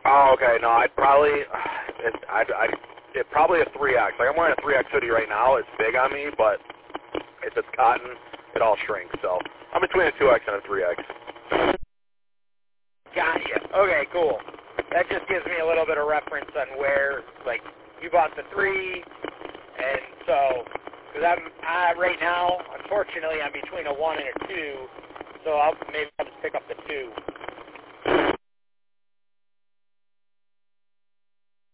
Oh, okay. No, I'd probably, probably a 3X. Like I'm wearing a 3X hoodie right now. It's big on me, but if it's cotton, it all shrinks. So I'm between a 2X and a 3X. Gotcha. Okay, cool. That just gives me a little bit of reference on where, like, you bought the 3, and so, because I'm right now, unfortunately, I'm between a 1 and a 2, so maybe I'll just pick up the 2.